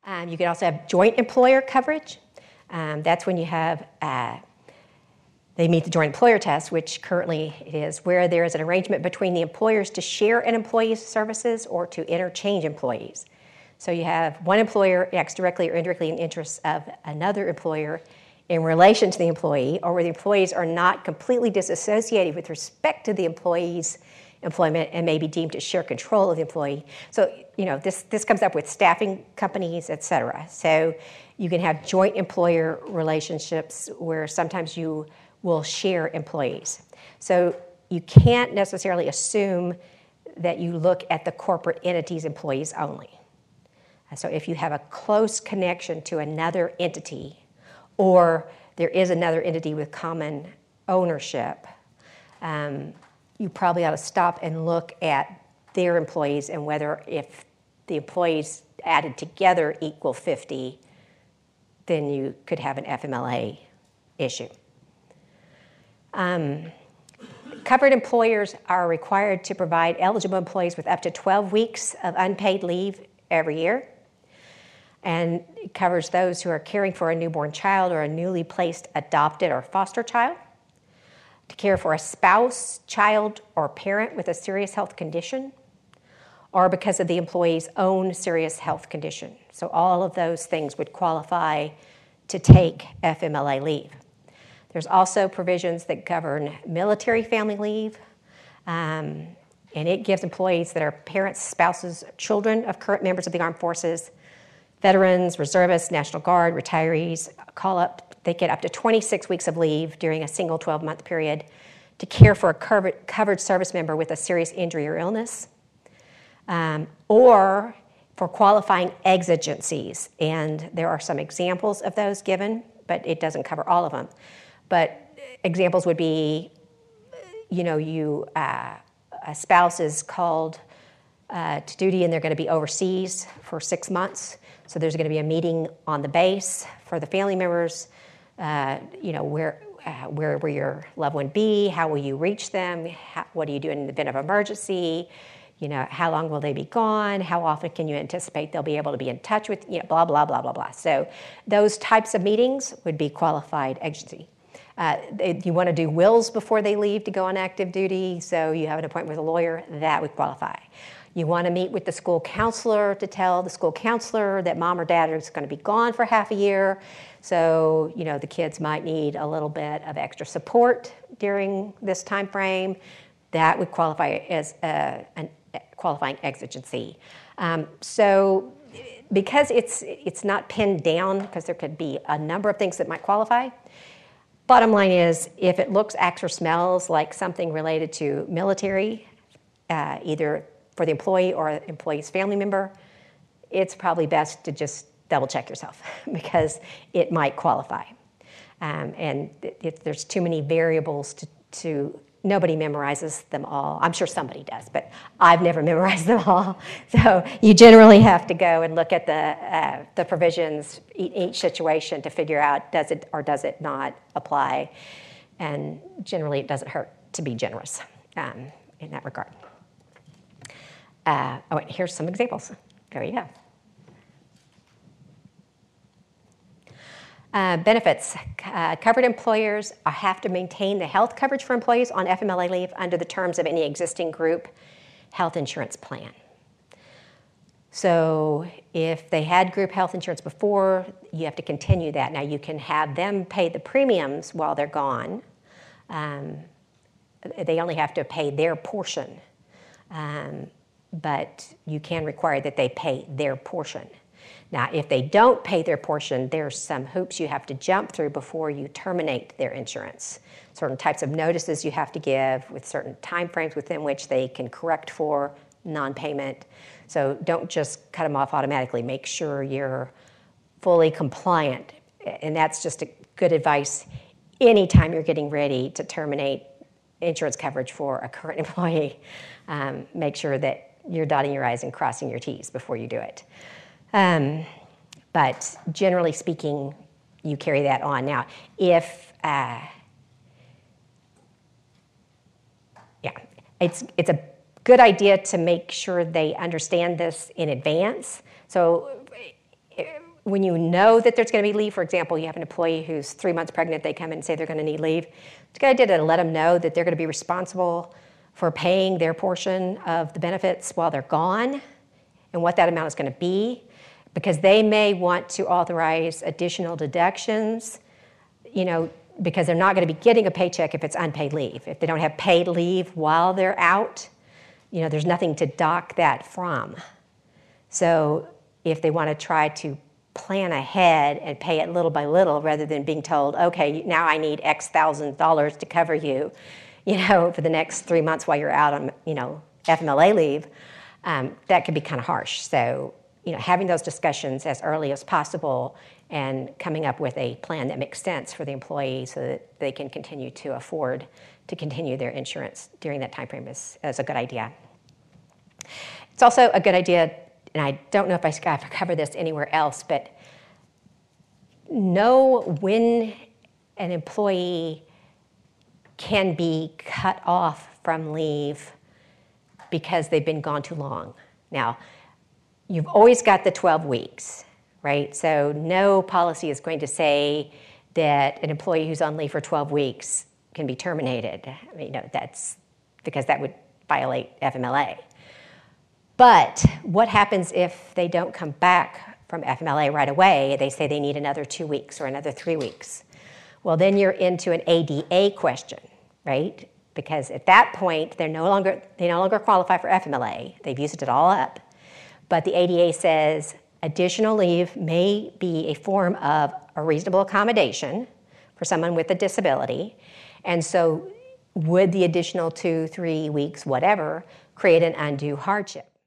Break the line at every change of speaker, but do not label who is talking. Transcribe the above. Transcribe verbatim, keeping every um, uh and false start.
Um, you can also have joint employer coverage. Um, that's when you have, uh, they meet the joint employer test, which currently it is where there is an arrangement between the employers to share an employee's services or to interchange employees. So you have one employer acts directly or indirectly in the interests of another employer in relation to the employee, or where the employees are not completely disassociated with respect to the employee's employment and may be deemed to share control of the employee. So, you know, this, this comes up with staffing companies, et cetera. So you can have joint employer relationships where sometimes you will share employees. So you can't necessarily assume that you look at the corporate entity's employees only. So if you have a close connection to another entity, or there is another entity with common ownership, um, you probably ought to stop and look at their employees and whether if the employees added together equal fifty, then you could have an F M L A issue. Um, covered employers are required to provide eligible employees with up to twelve weeks of unpaid leave every year. And it covers those who are caring for a newborn child or a newly placed adopted or foster child, to care for a spouse, child, or parent with a serious health condition, or because of the employee's own serious health condition. So all of those things would qualify to take F M L A leave. There's also provisions that govern military family leave, um, and it gives employees that are parents, spouses, children of current members of the armed forces, veterans, reservists, National Guard, retirees, call up, they get up to twenty-six weeks of leave during a single twelve-month period to care for a covered, covered service member with a serious injury or illness, um, or for qualifying exigencies. And there are some examples of those given, but it doesn't cover all of them. But examples would be, you know, you uh, a spouse is called uh, to duty and they're going to be overseas for six months. So there's going to be a meeting on the base for the family members, uh, you know, where, uh, where will your loved one be? How will you reach them? How, what do you do in the event of emergency? You know, how long will they be gone? How often can you anticipate they'll be able to be in touch with, you know, blah, blah, blah, blah, blah. So those types of meetings would be qualified exigency. Uh, they, you want to do wills before they leave to go on active duty, so you have an appointment with a lawyer, that would qualify. You want to meet with the school counselor to tell the school counselor that mom or dad is going to be gone for half a year. So, you know, the kids might need a little bit of extra support during this time frame. That would qualify as a, an qualifying exigency. Um, so because it's, it's not pinned down, because there could be a number of things that might qualify, bottom line is if it looks, acts, or smells like something related to military, uh, either for the employee or the employee's family member, it's probably best to just double check yourself because it might qualify. Um, and if there's too many variables to, to, nobody memorizes them all. I'm sure somebody does, but I've never memorized them all. So you generally have to go and look at the, uh, the provisions in each situation to figure out does it or does it not apply. And generally it doesn't hurt to be generous um, in that regard. Uh, oh, and here's some examples. There you go. Uh, benefits. Uh, covered employers have to maintain the health coverage for employees on F M L A leave under the terms of any existing group health insurance plan. So if they had group health insurance before, you have to continue that. Now you can have them pay the premiums while they're gone. Um, they only have to pay their portion. Um, but you can require that they pay their portion. Now, if they don't pay their portion, there's some hoops you have to jump through before you terminate their insurance. Certain types of notices you have to give with certain time frames within which they can correct for non-payment. So don't just cut them off automatically. Make sure you're fully compliant. And that's just a good advice anytime you're getting ready to terminate insurance coverage for a current employee. Um, make sure that you're dotting your I's and crossing your T's before you do it. Um, but generally speaking, you carry that on. Now, if, uh, yeah, it's, it's a good idea to make sure they understand this in advance. So when you know that there's going to be leave, for example, you have an employee who's three months pregnant, they come in and say they're going to need leave. It's a good idea to let them know that they're going to be responsible for paying their portion of the benefits while they're gone and what that amount is going to be, because they may want to authorize additional deductions, you know, because they're not going to be getting a paycheck if it's unpaid leave. If they don't have paid leave while they're out, you know, there's nothing to dock that from. So if they want to try to plan ahead and pay it little by little rather than being told, okay, now I need X thousand dollars to cover you, you know, for the next three months while you're out on, you know, F M L A leave, um, that could be kind of harsh. So, you know, having those discussions as early as possible and coming up with a plan that makes sense for the employee so that they can continue to afford to continue their insurance during that time frame is, is a good idea. It's also a good idea, and I don't know if I cover this anywhere else, but know when an employee can be cut off from leave because they've been gone too long. Now, you've always got the twelve weeks, right? So no policy is going to say that an employee who's on leave for twelve weeks can be terminated. I mean, you know, that's because that would violate F M L A. But what happens if they don't come back from F M L A right away? They say they need another two weeks or another three weeks. Well, then you're into an A D A question, right? Because at that point, they're no longer, they no longer qualify for F M L A. They've used it all up. But the A D A says additional leave may be a form of a reasonable accommodation for someone with a disability. And so would the additional two, three weeks, whatever, create an undue hardship?